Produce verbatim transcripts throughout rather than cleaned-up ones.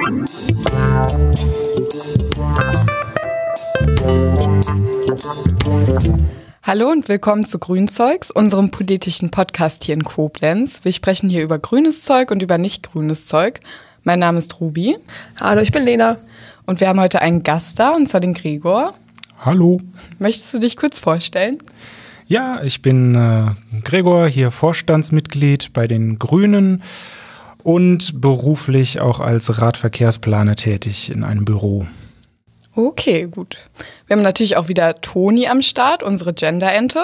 Hallo und willkommen zu Grünzeugs, unserem politischen Podcast hier in Koblenz. Wir sprechen hier über grünes Zeug und über nicht grünes Zeug. Mein Name ist Ruby. Hallo, ich bin Lena. Und wir haben heute einen Gast da, und zwar den Gregor. Hallo. Möchtest du dich kurz vorstellen? Ja, ich bin äh, Gregor, hier Vorstandsmitglied bei den Grünen und beruflich auch als Radverkehrsplaner tätig in einem Büro. Okay, gut. Wir haben natürlich auch wieder Toni am Start, unsere Gender-Ente.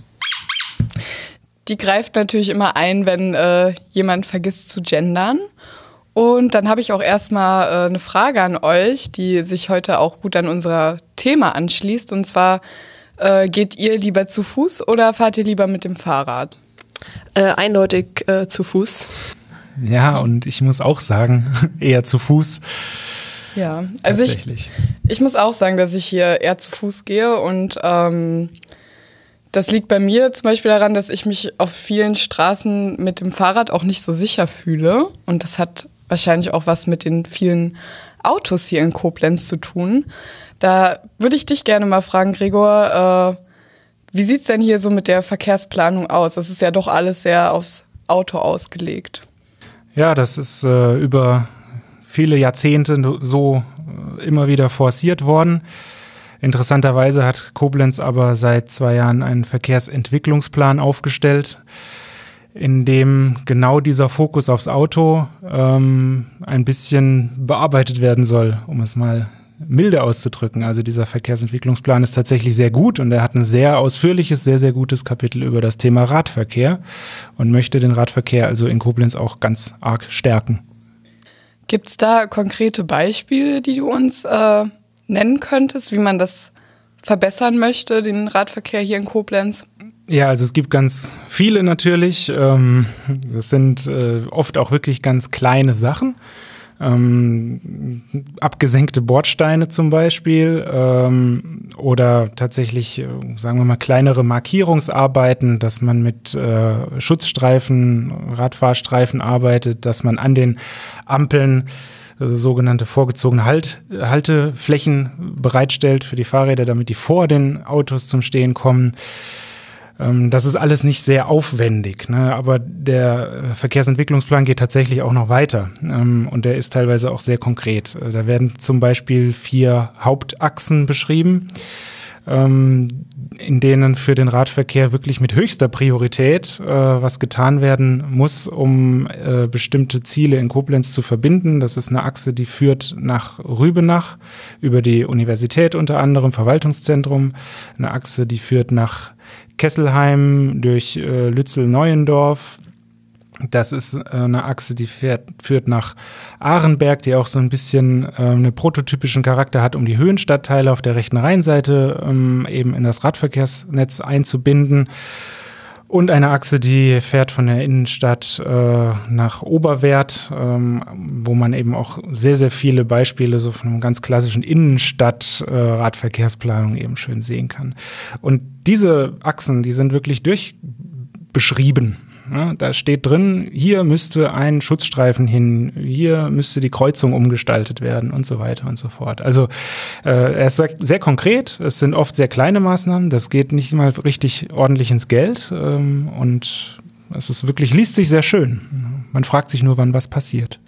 Die greift natürlich immer ein, wenn äh, jemand vergisst zu gendern. Und dann habe ich auch erstmal äh, eine Frage an euch, die sich heute auch gut an unser Thema anschließt. Und zwar, äh, geht ihr lieber zu Fuß oder fahrt ihr lieber mit dem Fahrrad? Äh, eindeutig äh, zu Fuß. Ja, und ich muss auch sagen, eher zu Fuß. Ja, also ich, ich muss auch sagen, dass ich hier eher zu Fuß gehe und ähm, das liegt bei mir zum Beispiel daran, dass ich mich auf vielen Straßen mit dem Fahrrad auch nicht so sicher fühle und das hat wahrscheinlich auch was mit den vielen Autos hier in Koblenz zu tun. Da würde ich dich gerne mal fragen, Gregor, äh, wie sieht's denn hier so mit der Verkehrsplanung aus? Das ist ja doch alles sehr aufs Auto ausgelegt. Ja, das ist äh, über viele Jahrzehnte so immer wieder forciert worden. Interessanterweise hat Koblenz aber seit zwei Jahren einen Verkehrsentwicklungsplan aufgestellt, in dem genau dieser Fokus aufs Auto ähm, ein bisschen bearbeitet werden soll, um es mal milde auszudrücken. Also dieser Verkehrsentwicklungsplan ist tatsächlich sehr gut und er hat ein sehr ausführliches, sehr, sehr gutes Kapitel über das Thema Radverkehr und möchte den Radverkehr also in Koblenz auch ganz arg stärken. Gibt es da konkrete Beispiele, die du uns äh, nennen könntest, wie man das verbessern möchte, den Radverkehr hier in Koblenz? Ja, also es gibt ganz viele natürlich. Ähm, das sind äh, oft auch wirklich ganz kleine Sachen. Ähm, abgesenkte Bordsteine zum Beispiel ähm, oder tatsächlich, äh, sagen wir mal, kleinere Markierungsarbeiten, dass man mit äh, Schutzstreifen, Radfahrstreifen arbeitet, dass man an den Ampeln äh, sogenannte vorgezogene halt, Halteflächen bereitstellt für die Fahrräder, damit die vor den Autos zum Stehen kommen. Das ist alles nicht sehr aufwendig, ne? Aber der Verkehrsentwicklungsplan geht tatsächlich auch noch weiter ähm, und der ist teilweise auch sehr konkret. Da werden zum Beispiel vier Hauptachsen beschrieben, ähm, in denen für den Radverkehr wirklich mit höchster Priorität äh, was getan werden muss, um äh, bestimmte Ziele in Koblenz zu verbinden. Das ist eine Achse, die führt nach Rübenach über die Universität unter anderem, Verwaltungszentrum. Eine Achse, die führt nach Kesselheim durch äh, Lützel-Neuendorf. Das ist äh, eine Achse, die fährt, führt nach Ahrenberg, die auch so ein bisschen äh, einen prototypischen Charakter hat, um die Höhenstadtteile auf der rechten Rheinseite ähm, eben in das Radverkehrsnetz einzubinden. Und eine Achse, die fährt von der Innenstadt äh, nach Oberwerth, ähm, wo man eben auch sehr, sehr viele Beispiele so von einer ganz klassischen Innenstadt-Radverkehrsplanung äh, eben schön sehen kann. Und diese Achsen, die sind wirklich durchbeschrieben. Ja, da steht drin, hier müsste ein Schutzstreifen hin, hier müsste die Kreuzung umgestaltet werden und so weiter und so fort. Also äh, er ist sehr konkret, es sind oft sehr kleine Maßnahmen, das geht nicht mal richtig ordentlich ins Geld ähm, und es ist wirklich, liest sich sehr schön. Man fragt sich nur, wann was passiert.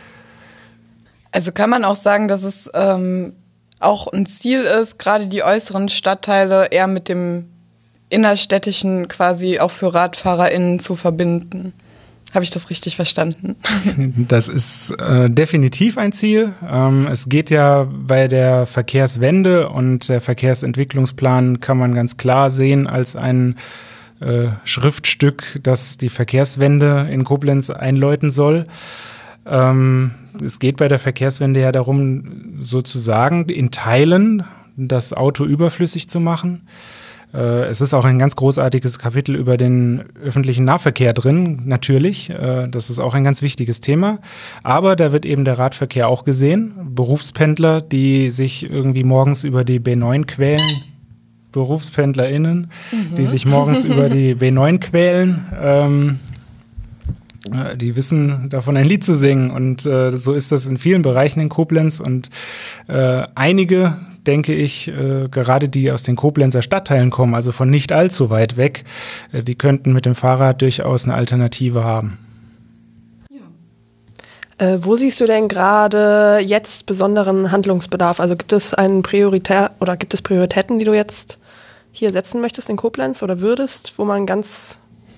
Also kann man auch sagen, dass es ähm, auch ein Ziel ist, gerade die äußeren Stadtteile eher mit dem innerstädtischen quasi auch für RadfahrerInnen zu verbinden. Habe ich das richtig verstanden? Das ist äh, definitiv ein Ziel. Ähm, es geht ja bei der Verkehrswende und der Verkehrsentwicklungsplan kann man ganz klar sehen als ein äh, Schriftstück, das die Verkehrswende in Koblenz einläuten soll. Ähm, es geht bei der Verkehrswende ja darum, sozusagen in Teilen das Auto überflüssig zu machen. Es ist auch ein ganz großartiges Kapitel über den öffentlichen Nahverkehr drin, natürlich. Das ist auch ein ganz wichtiges Thema. Aber da wird eben der Radverkehr auch gesehen. Berufspendler, die sich irgendwie morgens über die B neun quälen. BerufspendlerInnen, mhm. die sich morgens über die B neun quälen. Ähm, Die wissen davon ein Lied zu singen und äh, so ist das in vielen Bereichen in Koblenz und äh, einige, denke ich, äh, gerade die aus den Koblenzer Stadtteilen kommen, also von nicht allzu weit weg, äh, die könnten mit dem Fahrrad durchaus eine Alternative haben. Ja. Äh, wo siehst du denn gerade jetzt besonderen Handlungsbedarf? Also gibt es einen Prioritär oder gibt es Prioritäten, die du jetzt hier setzen möchtest in Koblenz oder würdest, wo man ganz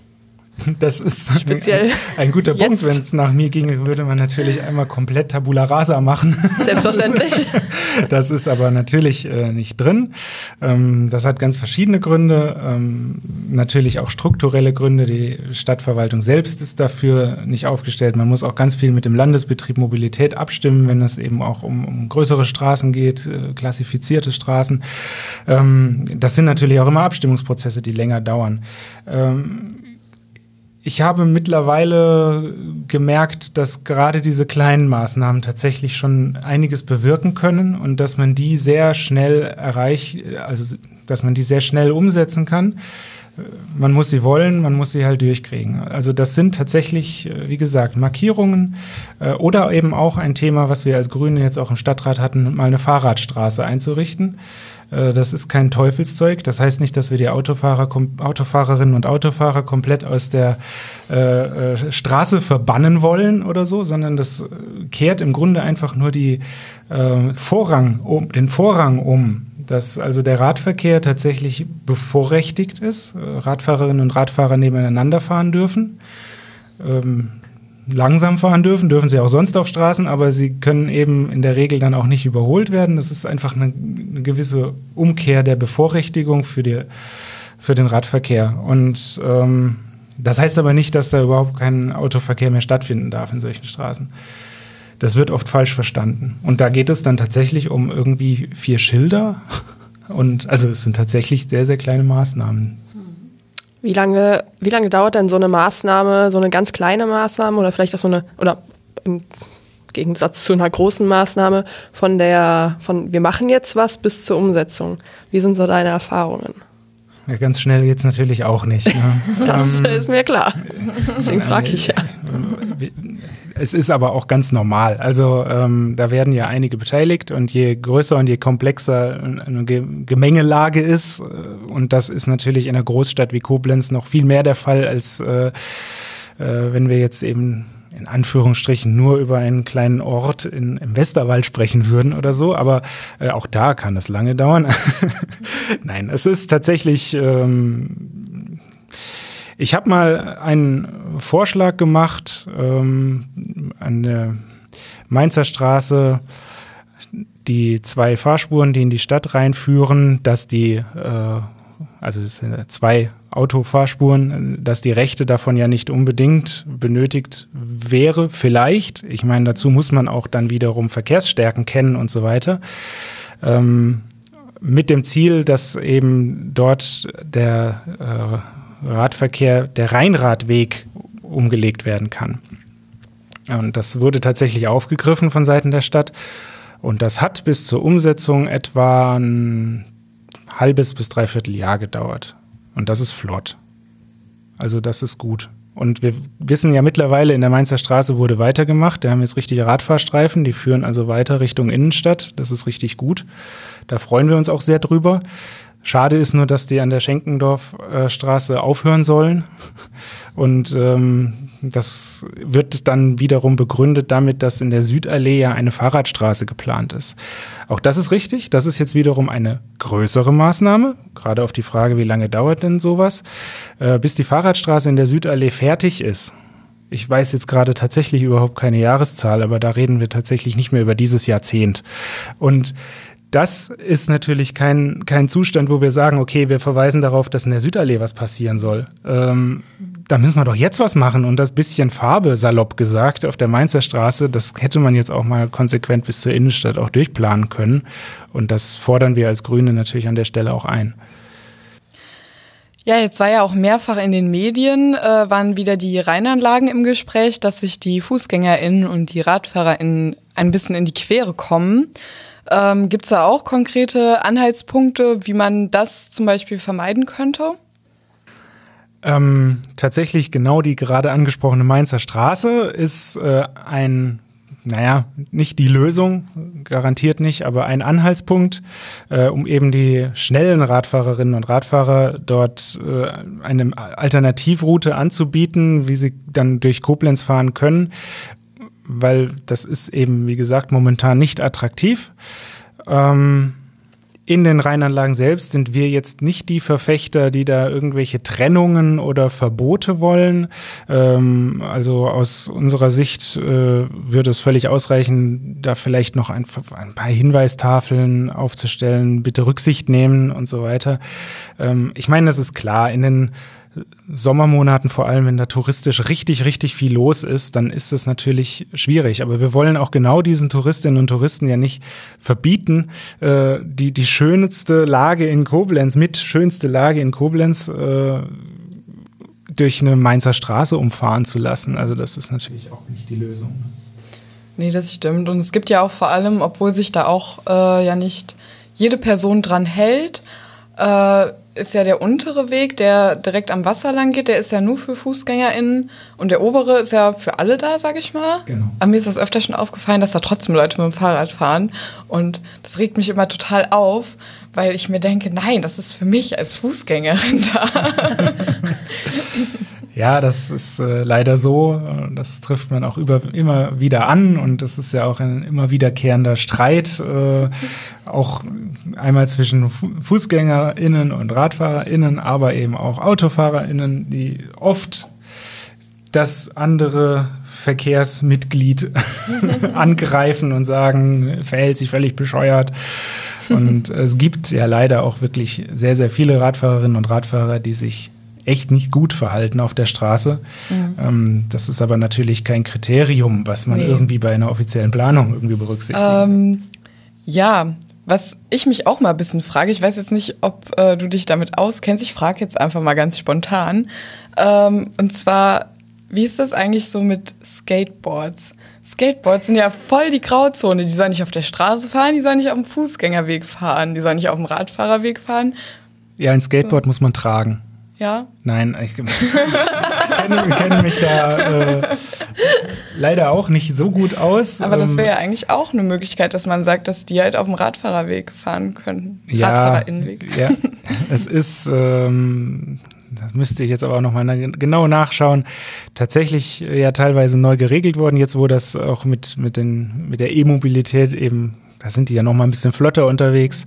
Das ist speziell ein, ein guter jetzt. Punkt. Wenn es nach mir ginge, würde man natürlich einmal komplett Tabula Rasa machen. Selbstverständlich. Das ist aber natürlich äh, nicht drin. Ähm, das hat ganz verschiedene Gründe. Ähm, natürlich auch strukturelle Gründe. Die Stadtverwaltung selbst ist dafür nicht aufgestellt. Man muss auch ganz viel mit dem Landesbetrieb Mobilität abstimmen, wenn es eben auch um, um größere Straßen geht, äh, klassifizierte Straßen. Ähm, das sind natürlich auch immer Abstimmungsprozesse, die länger dauern. Ähm, Ich habe mittlerweile gemerkt, dass gerade diese kleinen Maßnahmen tatsächlich schon einiges bewirken können und dass man die sehr schnell erreicht, also dass man die sehr schnell umsetzen kann. Man muss sie wollen, man muss sie halt durchkriegen. Also das sind tatsächlich, wie gesagt, Markierungen äh, oder eben auch ein Thema, was wir als Grüne jetzt auch im Stadtrat hatten, mal eine Fahrradstraße einzurichten. Das ist kein Teufelszeug. Das heißt nicht, dass wir die Autofahrer, Autofahrerinnen und Autofahrer komplett aus der äh, Straße verbannen wollen oder so, sondern das kehrt im Grunde einfach nur die, äh, Vorrang um, den Vorrang um, dass also der Radverkehr tatsächlich bevorrechtigt ist, Radfahrerinnen und Radfahrer nebeneinander fahren dürfen. Ähm, langsam fahren dürfen, dürfen sie auch sonst auf Straßen, aber sie können eben in der Regel dann auch nicht überholt werden. Das ist einfach eine, eine gewisse Umkehr der Bevorrechtigung für, die, für den Radverkehr. Und ähm, das heißt aber nicht, dass da überhaupt kein Autoverkehr mehr stattfinden darf in solchen Straßen. Das wird oft falsch verstanden. Und da geht es dann tatsächlich um irgendwie vier Schilder. Und also es sind tatsächlich sehr, sehr kleine Maßnahmen. Wie lange, wie lange dauert denn so eine Maßnahme, so eine ganz kleine Maßnahme oder vielleicht auch so eine, oder im Gegensatz zu einer großen Maßnahme von der, von wir machen jetzt was bis zur Umsetzung? Wie sind so deine Erfahrungen? Ja, ganz schnell geht es natürlich auch nicht. Ne? Das ähm, ist mir klar. Deswegen frage ich ja. Es ist aber auch ganz normal. Also ähm, da werden ja einige beteiligt und je größer und je komplexer eine Gemengelage ist, äh, und das ist natürlich in einer Großstadt wie Koblenz noch viel mehr der Fall, als äh, äh, wenn wir jetzt eben in Anführungsstrichen nur über einen kleinen Ort in, im Westerwald sprechen würden oder so, aber äh, auch da kann es lange dauern. Nein, es ist tatsächlich, ähm, ich habe mal einen Vorschlag gemacht ähm, an der Mainzer Straße, die zwei Fahrspuren, die in die Stadt reinführen, dass die, äh, also es sind zwei Autofahrspuren, dass die Rechte davon ja nicht unbedingt benötigt wäre, vielleicht. Ich meine, dazu muss man auch dann wiederum Verkehrsstärken kennen und so weiter. Ähm, mit dem Ziel, dass eben dort der äh, Radverkehr, der Rheinradweg umgelegt werden kann. Und das wurde tatsächlich aufgegriffen von Seiten der Stadt. Und das hat bis zur Umsetzung etwa ein halbes bis dreiviertel Jahr gedauert. Und das ist flott. Also das ist gut. Und wir wissen ja mittlerweile, in der Mainzer Straße wurde weitergemacht. Wir haben jetzt richtige Radfahrstreifen, die führen also weiter Richtung Innenstadt. Das ist richtig gut. Da freuen wir uns auch sehr drüber. Schade ist nur, dass die an der Schenkendorfstraße aufhören sollen. Und ähm, das wird dann wiederum begründet damit, dass in der Südallee ja eine Fahrradstraße geplant ist. Auch das ist richtig. Das ist jetzt wiederum eine größere Maßnahme. Gerade auf die Frage, wie lange dauert denn sowas, äh, bis die Fahrradstraße in der Südallee fertig ist. Ich weiß jetzt gerade tatsächlich überhaupt keine Jahreszahl, aber da reden wir tatsächlich nicht mehr über dieses Jahrzehnt. Und das ist natürlich kein, kein Zustand, wo wir sagen, okay, wir verweisen darauf, dass in der Südallee was passieren soll. Ähm, da müssen wir doch jetzt was machen. Und das bisschen Farbe, salopp gesagt, auf der Mainzer Straße, das hätte man jetzt auch mal konsequent bis zur Innenstadt auch durchplanen können. Und das fordern wir als Grüne natürlich an der Stelle auch ein. Ja, jetzt war ja auch mehrfach in den Medien, äh, waren wieder die Rheinanlagen im Gespräch, dass sich die FußgängerInnen und die RadfahrerInnen ein bisschen in die Quere kommen. Ähm, gibt es da auch konkrete Anhaltspunkte, wie man das zum Beispiel vermeiden könnte? Ähm, tatsächlich genau die gerade angesprochene Mainzer Straße ist äh, ein, naja, nicht die Lösung, garantiert nicht, aber ein Anhaltspunkt, äh, um eben die schnellen Radfahrerinnen und Radfahrer dort äh, eine Alternativroute anzubieten, wie sie dann durch Koblenz fahren können, weil das ist eben, wie gesagt, momentan nicht attraktiv. Ähm, In den Rheinanlagen selbst sind wir jetzt nicht die Verfechter, die da irgendwelche Trennungen oder Verbote wollen. Ähm, also aus unserer Sicht äh, würde es völlig ausreichen, da vielleicht noch ein, ein paar Hinweistafeln aufzustellen, bitte Rücksicht nehmen und so weiter. Ähm, ich meine, das ist klar, in den Sommermonaten vor allem, wenn da touristisch richtig, richtig viel los ist, dann ist das natürlich schwierig. Aber wir wollen auch genau diesen Touristinnen und Touristen ja nicht verbieten, äh, die, die schönste Lage in Koblenz, mit schönste Lage in Koblenz äh, durch eine Mainzer Straße umfahren zu lassen. Also das ist natürlich auch nicht die Lösung. Nee, das stimmt. Und es gibt ja auch vor allem, obwohl sich da auch äh, ja nicht jede Person dran hält, äh, ist ja der untere Weg, der direkt am Wasser lang geht, der ist ja nur für FußgängerInnen und der obere ist ja für alle da, sag ich mal. Genau. Aber mir ist das öfter schon aufgefallen, dass da trotzdem Leute mit dem Fahrrad fahren und das regt mich immer total auf, weil ich mir denke, nein, das ist für mich als Fußgängerin da. Ja, das ist äh, leider so. Das trifft man auch über, immer wieder an und das ist ja auch ein immer wiederkehrender Streit, äh, auch einmal zwischen FußgängerInnen und RadfahrerInnen, aber eben auch AutofahrerInnen, die oft das andere Verkehrsmitglied angreifen und sagen, verhält sich völlig bescheuert. Und es gibt ja leider auch wirklich sehr, sehr viele Radfahrerinnen und Radfahrer, die sich echt nicht gut verhalten auf der Straße. Mhm. Ähm, das ist aber natürlich kein Kriterium, was man nee. irgendwie bei einer offiziellen Planung irgendwie berücksichtigt. Ähm, ja, was ich mich auch mal ein bisschen frage, ich weiß jetzt nicht, ob äh, du dich damit auskennst, ich frage jetzt einfach mal ganz spontan, ähm, und zwar, wie ist das eigentlich so mit Skateboards? Skateboards sind ja voll die Grauzone, die sollen nicht auf der Straße fahren, die sollen nicht auf dem Fußgängerweg fahren, die sollen nicht auf dem Radfahrerweg fahren. Ja, ein Skateboard so. muss man tragen. Ja? Nein, ich kenne, kenne mich da äh, leider auch nicht so gut aus. Aber das wäre ja eigentlich auch eine Möglichkeit, dass man sagt, dass die halt auf dem Radfahrerweg fahren könnten. Ja, Radfahrerinnenweg. Ja, es ist, ähm, das müsste ich jetzt aber auch nochmal genau nachschauen, tatsächlich ja teilweise neu geregelt worden, jetzt wo das auch mit, mit, den, mit der E-Mobilität eben, da sind die ja nochmal ein bisschen flotter unterwegs.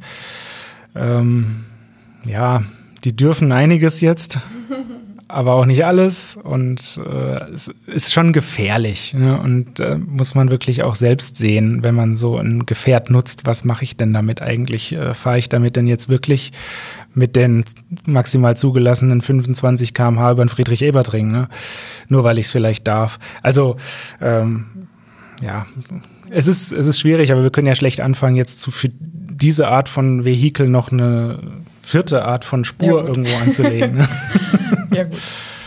Ähm, ja, die dürfen einiges jetzt, aber auch nicht alles und äh, es ist schon gefährlich, ne? Und äh, muss man wirklich auch selbst sehen, wenn man so ein Gefährt nutzt, was mache ich denn damit eigentlich? Äh, fahre ich damit denn jetzt wirklich mit den maximal zugelassenen fünfundzwanzig Kilometer pro Stunde über den Friedrich-Ebert-Ring, ne? Nur weil ich es vielleicht darf. Also ähm, ja, es ist, es ist schwierig, aber wir können ja schlecht anfangen, jetzt zu, für diese Art von Vehikel noch eine vierte Art von Spur ja, irgendwo anzulegen. Ne? Ja, gut.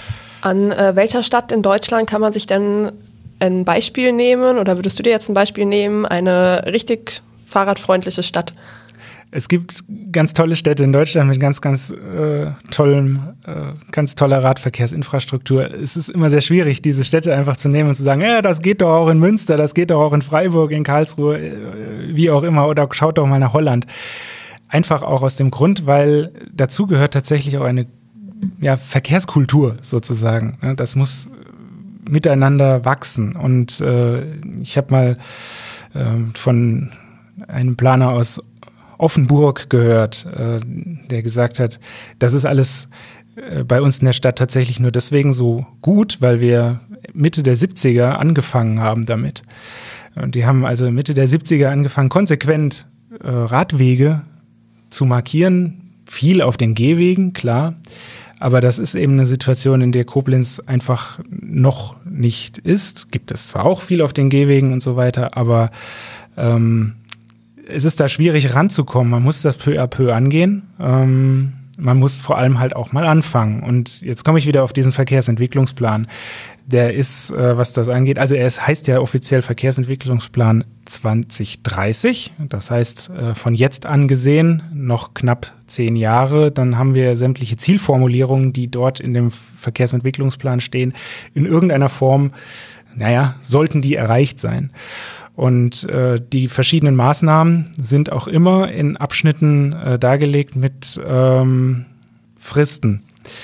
An äh, welcher Stadt in Deutschland kann man sich denn ein Beispiel nehmen oder würdest du dir jetzt ein Beispiel nehmen, eine richtig fahrradfreundliche Stadt? Es gibt ganz tolle Städte in Deutschland mit ganz, ganz äh, tollem, äh, ganz toller Radverkehrsinfrastruktur. Es ist immer sehr schwierig, diese Städte einfach zu nehmen und zu sagen, ja, das geht doch auch in Münster, das geht doch auch in Freiburg, in Karlsruhe, äh, wie auch immer, oder schaut doch mal nach Holland. Einfach auch aus dem Grund, weil dazu gehört tatsächlich auch eine ja, Verkehrskultur sozusagen. Das muss miteinander wachsen. Und äh, ich habe mal äh, von einem Planer aus Offenburg gehört, äh, der gesagt hat, das ist alles äh, bei uns in der Stadt tatsächlich nur deswegen so gut, weil wir Mitte der siebziger angefangen haben damit. Und die haben also Mitte der siebziger angefangen, konsequent äh, Radwege zu markieren, viel auf den Gehwegen, klar, aber das ist eben eine Situation, in der Koblenz einfach noch nicht ist. Gibt es zwar auch viel auf den Gehwegen und so weiter, aber ähm, es ist da schwierig ranzukommen. Man muss das peu à peu angehen, ähm, man muss vor allem halt auch mal anfangen. Und jetzt komme ich wieder auf diesen Verkehrsentwicklungsplan. Der ist, äh, was das angeht, also er ist, heißt ja offiziell Verkehrsentwicklungsplan zwanzig dreißig. Das heißt, äh, von jetzt an gesehen noch knapp zehn Jahre. Dann haben wir sämtliche Zielformulierungen, die dort in dem Verkehrsentwicklungsplan stehen, in irgendeiner Form, naja, sollten die erreicht sein. Und äh, die verschiedenen Maßnahmen sind auch immer in Abschnitten äh, dargelegt mit ähm, Fristen.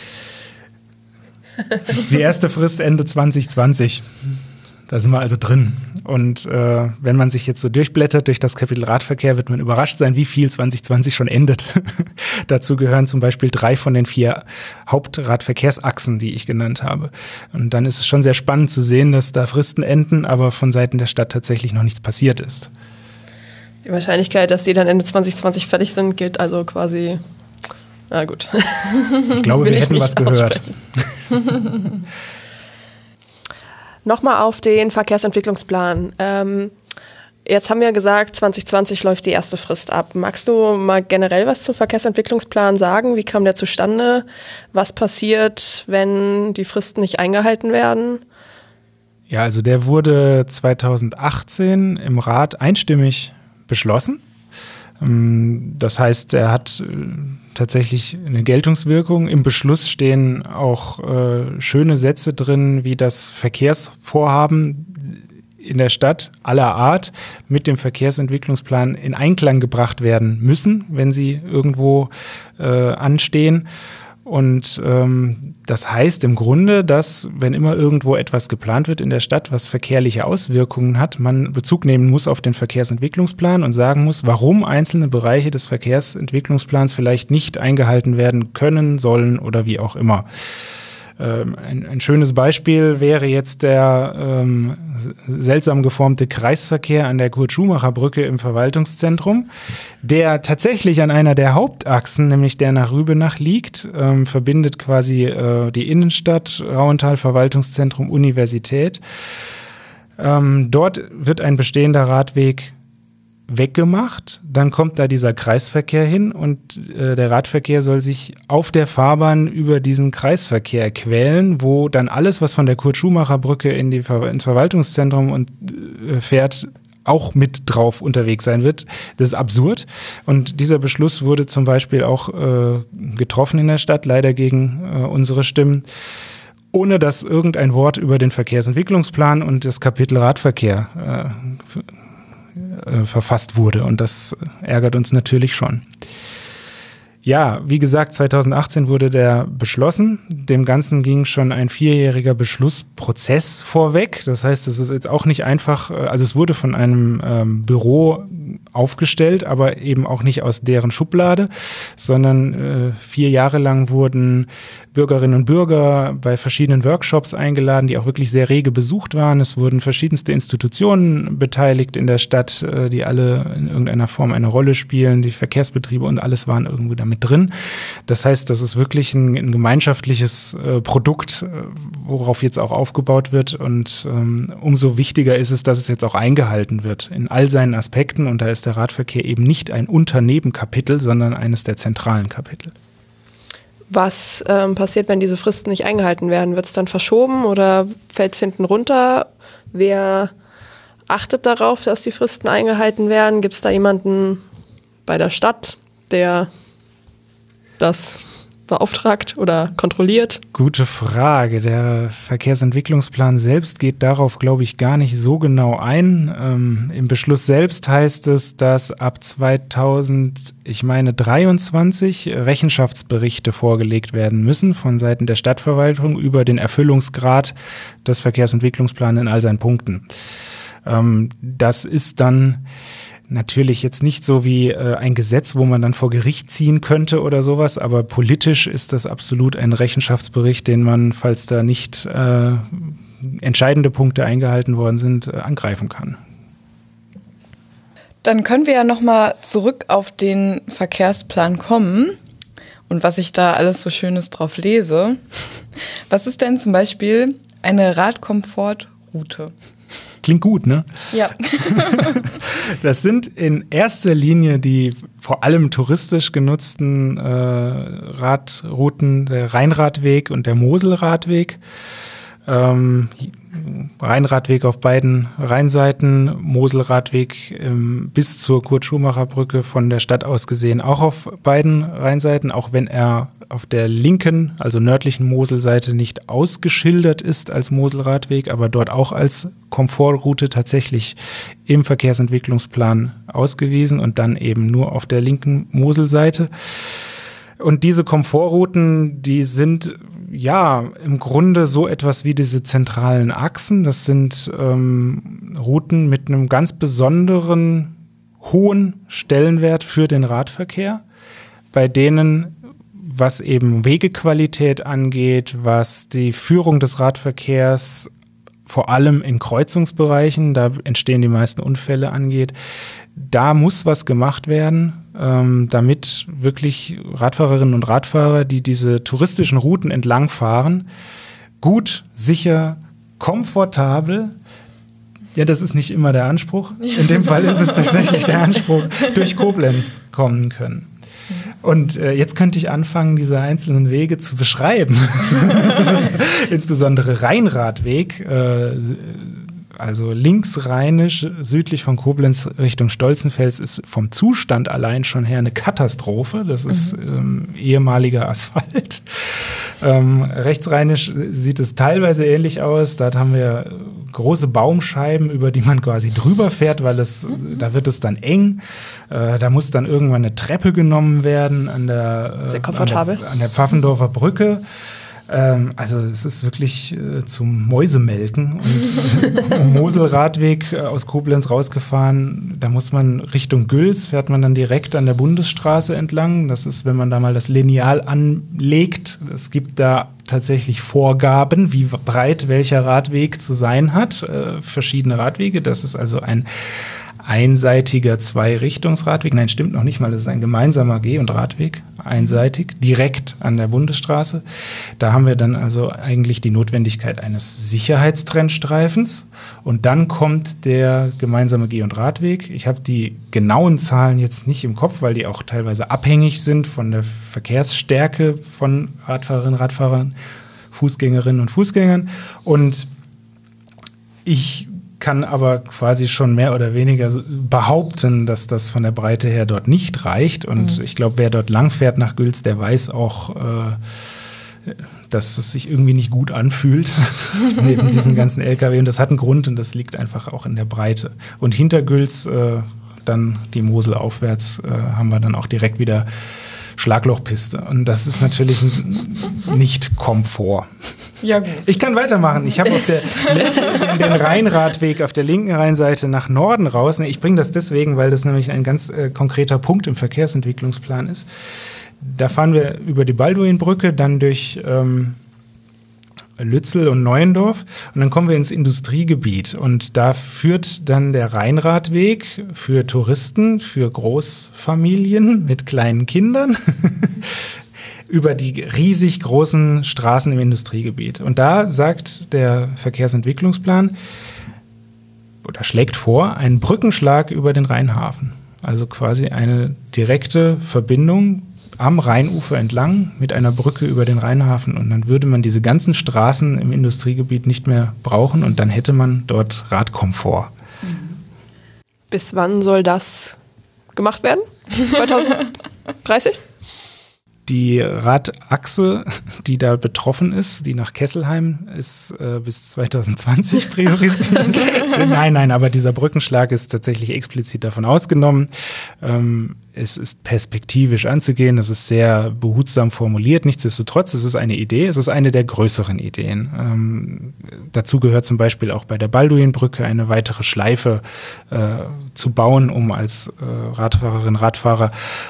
Die erste Frist Ende zwanzig zwanzig. Da sind wir also drin. Und äh, wenn man sich jetzt so durchblättert durch das Kapitel Radverkehr, wird man überrascht sein, wie viel zwanzig zwanzig schon endet. Dazu gehören zum Beispiel drei von den vier Hauptradverkehrsachsen, die ich genannt habe. Und dann ist es schon sehr spannend zu sehen, dass da Fristen enden, aber von Seiten der Stadt tatsächlich noch nichts passiert ist. Die Wahrscheinlichkeit, dass die dann Ende zwanzig zwanzig fertig sind, geht also quasi... Na gut. Ich glaube, wir hätten was gehört. Nochmal auf den Verkehrsentwicklungsplan. Ähm, jetzt haben wir gesagt, zwanzig zwanzig läuft die erste Frist ab. Magst du mal generell was zum Verkehrsentwicklungsplan sagen? Wie kam der zustande? Was passiert, wenn die Fristen nicht eingehalten werden? Ja, also der wurde zweitausendachtzehn im Rat einstimmig beschlossen. Das heißt, er hat tatsächlich eine Geltungswirkung. Im Beschluss stehen auch äh, schöne Sätze drin, wie das Verkehrsvorhaben in der Stadt aller Art mit dem Verkehrsentwicklungsplan in Einklang gebracht werden müssen, wenn sie irgendwo äh, anstehen. Und ähm, das heißt im Grunde, dass wenn immer irgendwo etwas geplant wird in der Stadt, was verkehrliche Auswirkungen hat, man Bezug nehmen muss auf den Verkehrsentwicklungsplan und sagen muss, warum einzelne Bereiche des Verkehrsentwicklungsplans vielleicht nicht eingehalten werden können, sollen oder wie auch immer. Ähm, ein, ein schönes Beispiel wäre jetzt der ähm, seltsam geformte Kreisverkehr an der Kurt-Schumacher-Brücke im Verwaltungszentrum, der tatsächlich an einer der Hauptachsen, nämlich der nach Rübenach liegt, ähm, verbindet quasi äh, die Innenstadt, Rauental, Verwaltungszentrum, Universität. Ähm, dort wird ein bestehender Radweg weggemacht, dann kommt da dieser Kreisverkehr hin und äh, der Radverkehr soll sich auf der Fahrbahn über diesen Kreisverkehr quälen, wo dann alles, was von der Kurt-Schumacher-Brücke in die Ver- ins Verwaltungszentrum und, äh, fährt, auch mit drauf unterwegs sein wird. Das ist absurd. Und dieser Beschluss wurde zum Beispiel auch äh, getroffen in der Stadt, leider gegen äh, unsere Stimmen, ohne dass irgendein Wort über den Verkehrsentwicklungsplan und das Kapitel Radverkehr äh, verfasst wurde, und das ärgert uns natürlich schon. Ja, wie gesagt, zweitausendachtzehn wurde der beschlossen. Dem Ganzen ging schon ein vierjähriger Beschlussprozess vorweg. Das heißt, es ist jetzt auch nicht einfach, also es wurde von einem ähm, Büro aufgestellt, aber eben auch nicht aus deren Schublade, sondern äh, vier Jahre lang wurden Bürgerinnen und Bürger bei verschiedenen Workshops eingeladen, die auch wirklich sehr rege besucht waren. Es wurden verschiedenste Institutionen beteiligt in der Stadt, äh, die alle in irgendeiner Form eine Rolle spielen, die Verkehrsbetriebe und alles waren irgendwo damit drin. Das heißt, das ist wirklich ein, ein gemeinschaftliches äh, Produkt, äh, worauf jetzt auch aufgebaut wird, und ähm, umso wichtiger ist es, dass es jetzt auch eingehalten wird in all seinen Aspekten, und da ist der Radverkehr eben nicht ein Unternebenkapitel, sondern eines der zentralen Kapitel. Was ähm, passiert, wenn diese Fristen nicht eingehalten werden? Wird es dann verschoben oder fällt es hinten runter? Wer achtet darauf, dass die Fristen eingehalten werden? Gibt es da jemanden bei der Stadt, der das beauftragt oder kontrolliert? Gute Frage. Der Verkehrsentwicklungsplan selbst geht darauf, glaube ich, gar nicht so genau ein. Ähm, im Beschluss selbst heißt es, dass ab zweitausend, ich meine dreiundzwanzig, Rechenschaftsberichte vorgelegt werden müssen von Seiten der Stadtverwaltung über den Erfüllungsgrad des Verkehrsentwicklungsplans in all seinen Punkten. Ähm, das ist dann natürlich jetzt nicht so wie äh, ein Gesetz, wo man dann vor Gericht ziehen könnte oder sowas, aber politisch ist das absolut ein Rechenschaftsbericht, den man, falls da nicht äh, entscheidende Punkte eingehalten worden sind, äh, angreifen kann. Dann können wir ja nochmal zurück auf den Verkehrsplan kommen und was ich da alles so Schönes drauf lese. Was ist denn zum Beispiel eine Radkomfortroute? Klingt gut, ne? Ja. Das sind in erster Linie die vor allem touristisch genutzten äh, Radrouten, der Rheinradweg und der Moselradweg. Ähm, Rheinradweg auf beiden Rheinseiten, Moselradweg ähm, bis zur Kurt-Schumacher-Brücke von der Stadt aus gesehen auch auf beiden Rheinseiten, auch wenn er auf der linken, also nördlichen Moselseite nicht ausgeschildert ist als Moselradweg, aber dort auch als Komfortroute tatsächlich im Verkehrsentwicklungsplan ausgewiesen und dann eben nur auf der linken Moselseite. Und diese Komfortrouten, die sind ja im Grunde so etwas wie diese zentralen Achsen. Das sind ähm, Routen mit einem ganz besonderen hohen Stellenwert für den Radverkehr, bei denen, was eben Wegequalität angeht, was die Führung des Radverkehrs vor allem in Kreuzungsbereichen, da entstehen die meisten Unfälle, angeht, da muss was gemacht werden, ähm, damit wirklich Radfahrerinnen und Radfahrer, die diese touristischen Routen entlangfahren, gut, sicher, komfortabel, ja, das ist nicht immer der Anspruch, in dem Fall ist es tatsächlich der Anspruch, durch Koblenz kommen können. Und äh, jetzt könnte ich anfangen, diese einzelnen Wege zu beschreiben. Insbesondere Rheinradweg, äh, also linksrheinisch, südlich von Koblenz Richtung Stolzenfels, ist vom Zustand allein schon her eine Katastrophe. Das ist ähm, ehemaliger Asphalt. Ähm, rechtsrheinisch sieht es teilweise ähnlich aus. Dort haben wir große Baumscheiben, über die man quasi drüber fährt, weil es, mhm. da wird es dann eng. Äh, da muss dann irgendwann eine Treppe genommen werden an der, Sehr komfortabel. An der, an der Pfaffendorfer Brücke. Ähm, also es ist wirklich äh, zum Mäusemelken. Und am Moselradweg äh, aus Koblenz rausgefahren, da muss man Richtung Güls, fährt man dann direkt an der Bundesstraße entlang. Das ist, wenn man da mal das Lineal anlegt, es gibt da tatsächlich Vorgaben, wie breit welcher Radweg zu sein hat. Äh, verschiedene Radwege, das ist also ein einseitiger Zweirichtungsradweg. Nein, stimmt noch nicht mal, das ist ein gemeinsamer Geh- und Radweg, einseitig, direkt an der Bundesstraße. Da haben wir dann also eigentlich die Notwendigkeit eines Sicherheitstrennstreifens und dann kommt der gemeinsame Geh- und Radweg. Ich habe die genauen Zahlen jetzt nicht im Kopf, weil die auch teilweise abhängig sind von der Verkehrsstärke von Radfahrerinnen, Radfahrern, Fußgängerinnen und Fußgängern. Und ich kann aber quasi schon mehr oder weniger behaupten, dass das von der Breite her dort nicht reicht. Und mhm. ich glaube, wer dort langfährt nach Güls, der weiß auch, äh, dass es sich irgendwie nicht gut anfühlt neben diesen ganzen L K W. Und das hat einen Grund und das liegt einfach auch in der Breite. Und hinter Güls, äh, dann die Mosel aufwärts, äh, haben wir dann auch direkt wieder Schlaglochpiste. Und das ist natürlich nicht Komfort. Ja, gut. Ich kann weitermachen. Ich habe auf der den Rheinradweg auf der linken Rheinseite nach Norden raus. Ich bringe das deswegen, weil das nämlich ein ganz äh, konkreter Punkt im Verkehrsentwicklungsplan ist. Da fahren wir über die Balduinbrücke, dann durch ähm, Lützel und Neuendorf und dann kommen wir ins Industriegebiet und da führt dann der Rheinradweg für Touristen, für Großfamilien mit kleinen Kindern über die riesig großen Straßen im Industriegebiet. Und da sagt der Verkehrsentwicklungsplan oder schlägt vor, einen Brückenschlag über den Rheinhafen. Also quasi eine direkte Verbindung am Rheinufer entlang mit einer Brücke über den Rheinhafen und dann würde man diese ganzen Straßen im Industriegebiet nicht mehr brauchen und dann hätte man dort Radkomfort. Bis wann soll das gemacht werden? zwanzig dreißig? Die Radachse, die da betroffen ist, die nach Kesselheim, ist äh, bis zwanzig zwanzig priorisiert. Nein, nein, aber dieser Brückenschlag ist tatsächlich explizit davon ausgenommen. Ähm, es ist perspektivisch anzugehen, das ist sehr behutsam formuliert. Nichtsdestotrotz, es ist eine Idee, es ist eine der größeren Ideen. Ähm, dazu gehört zum Beispiel auch bei der Balduinbrücke eine weitere Schleife äh, zu bauen, um als äh, Radfahrerin, Radfahrer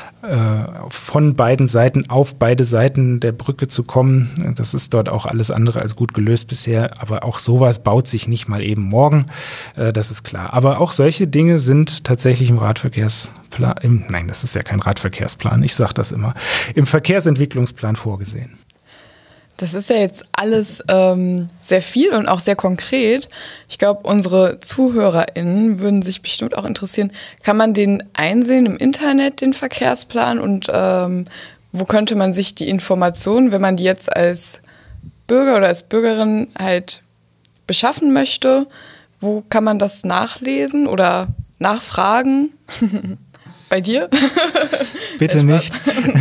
von beiden Seiten auf beide Seiten der Brücke zu kommen. Das ist dort auch alles andere als gut gelöst bisher, aber auch sowas baut sich nicht mal eben morgen, das ist klar. Aber auch solche Dinge sind tatsächlich im Radverkehrsplan, im, nein, das ist ja kein Radverkehrsplan, ich sage das immer, im Verkehrsentwicklungsplan vorgesehen. Das ist ja jetzt alles ähm, sehr viel und auch sehr konkret. Ich glaube, unsere ZuhörerInnen würden sich bestimmt auch interessieren. Kann man den einsehen im Internet, den Verkehrsplan? Und ähm, wo könnte man sich die Informationen, wenn man die jetzt als Bürger oder als Bürgerin halt beschaffen möchte, wo kann man das nachlesen oder nachfragen? Bei dir? Bitte nicht.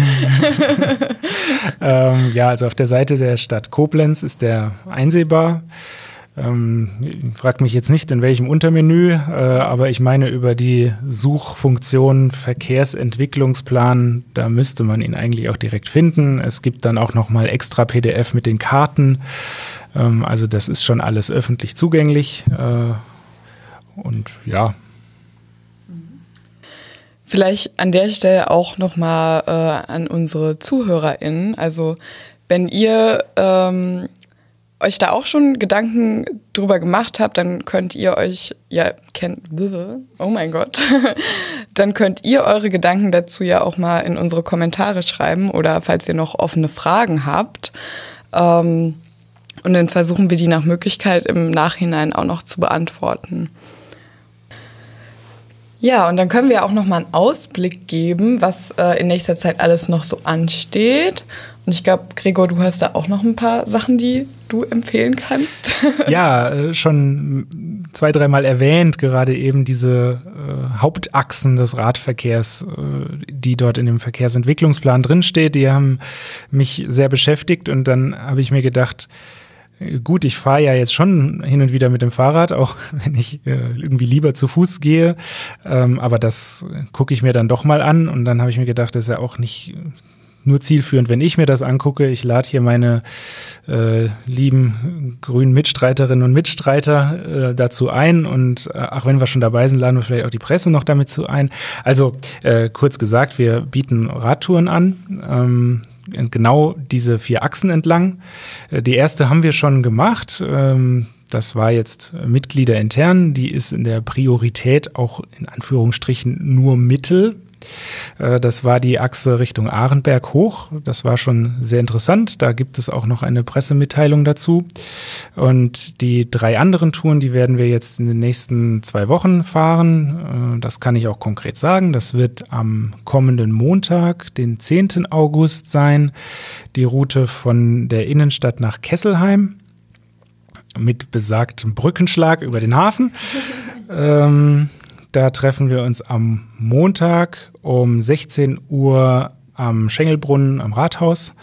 ähm, ja, also auf der Seite der Stadt Koblenz ist der einsehbar. Ähm, fragt mich jetzt nicht, in welchem Untermenü, äh, aber ich meine über die Suchfunktion Verkehrsentwicklungsplan, da müsste man ihn eigentlich auch direkt finden. Es gibt dann auch nochmal extra P D F mit den Karten. Ähm, also das ist schon alles öffentlich zugänglich. Äh, und ja, vielleicht an der Stelle auch nochmal äh, an unsere ZuhörerInnen. Also wenn ihr ähm, euch da auch schon Gedanken drüber gemacht habt, dann könnt ihr euch, ja, kennt, oh mein Gott, dann könnt ihr eure Gedanken dazu ja auch mal in unsere Kommentare schreiben oder falls ihr noch offene Fragen habt. Ähm, und dann versuchen wir die nach Möglichkeit im Nachhinein auch noch zu beantworten. Ja, und dann können wir auch noch mal einen Ausblick geben, was äh, in nächster Zeit alles noch so ansteht. Und ich glaube, Gregor, du hast da auch noch ein paar Sachen, die du empfehlen kannst. Ja, äh, schon zwei, dreimal erwähnt, gerade eben diese äh, Hauptachsen des Radverkehrs, äh, die dort in dem Verkehrsentwicklungsplan drinsteht, die haben mich sehr beschäftigt. Und dann habe ich mir gedacht, gut, ich fahre ja jetzt schon hin und wieder mit dem Fahrrad, auch wenn ich äh, irgendwie lieber zu Fuß gehe. Ähm, aber das gucke ich mir dann doch mal an. Und dann habe ich mir gedacht, das ist ja auch nicht nur zielführend, wenn ich mir das angucke. Ich lade hier meine äh, lieben grünen Mitstreiterinnen und Mitstreiter äh, dazu ein. Und äh, ach, wenn wir schon dabei sind, laden wir vielleicht auch die Presse noch damit zu ein. Also äh, kurz gesagt, wir bieten Radtouren an. Ähm, genau diese vier Achsen entlang. Die erste haben wir schon gemacht. Das war jetzt Mitglieder intern. Die ist in der Priorität auch in Anführungsstrichen nur Mittel. Das war die Achse Richtung Arenberg hoch. Das war schon sehr interessant. Da gibt es auch noch eine Pressemitteilung dazu. Und die drei anderen Touren, die werden wir jetzt in den nächsten zwei Wochen fahren. Das kann ich auch konkret sagen. Das wird am kommenden Montag, den zehnten August sein. Die Route von der Innenstadt nach Kesselheim mit besagtem Brückenschlag über den Hafen. ähm, Da treffen wir uns am Montag um sechzehn Uhr am Schengelbrunnen am Rathaus.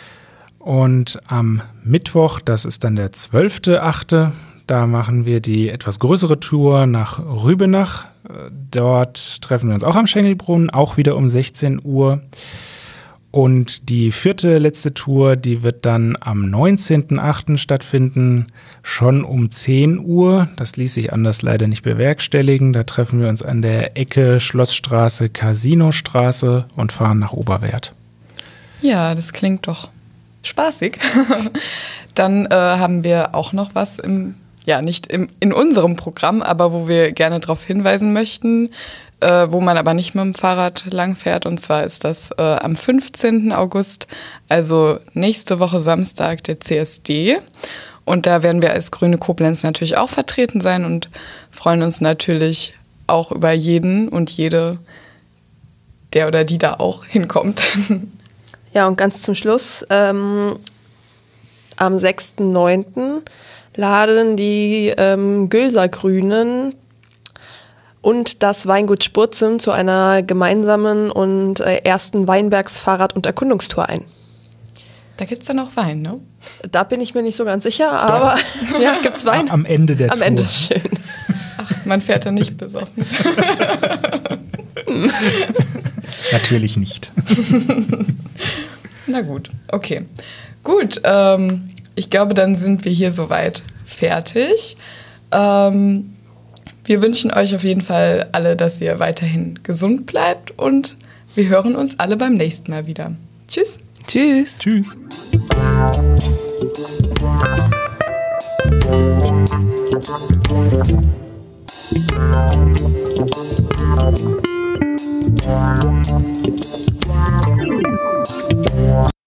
Und am Mittwoch, das ist dann der zwölfte achte, da machen wir die etwas größere Tour nach Rübenach. Dort treffen wir uns auch am Schengelbrunnen, auch wieder um sechzehn Uhr. Und die vierte, letzte Tour, die wird dann am neunzehnten achten stattfinden, schon um zehn Uhr. Das ließ sich anders leider nicht bewerkstelligen. Da treffen wir uns an der Ecke Schlossstraße, Casinostraße und fahren nach Oberwerth. Ja, das klingt doch spaßig. Dann äh, haben wir auch noch was im, ja nicht im, in unserem Programm, aber wo wir gerne darauf hinweisen möchten, Äh, wo man aber nicht mit dem Fahrrad langfährt. Und zwar ist das äh, am fünfzehnten August, also nächste Woche Samstag, der C S D. Und da werden wir als Grüne Koblenz natürlich auch vertreten sein und freuen uns natürlich auch über jeden und jede, der oder die da auch hinkommt. Ja, und ganz zum Schluss, ähm, am sechsten neunten laden die ähm, Gülser Grünen und das Weingut Spurzum zu einer gemeinsamen und äh, ersten Weinbergsfahrrad- und Erkundungstour ein. Da gibt's dann auch Wein, ne? Da bin ich mir nicht so ganz sicher, Doch. aber ja, gibt's Wein? Am Ende der Am Tour. Am Ende, schön. Ach, man fährt da nicht besoffen. Natürlich nicht. Na gut, okay. Gut, ähm, ich glaube, dann sind wir hier soweit fertig. Ähm, Wir wünschen euch auf jeden Fall alle, dass ihr weiterhin gesund bleibt und wir hören uns alle beim nächsten Mal wieder. Tschüss. Tschüss. Tschüss. Tschüss.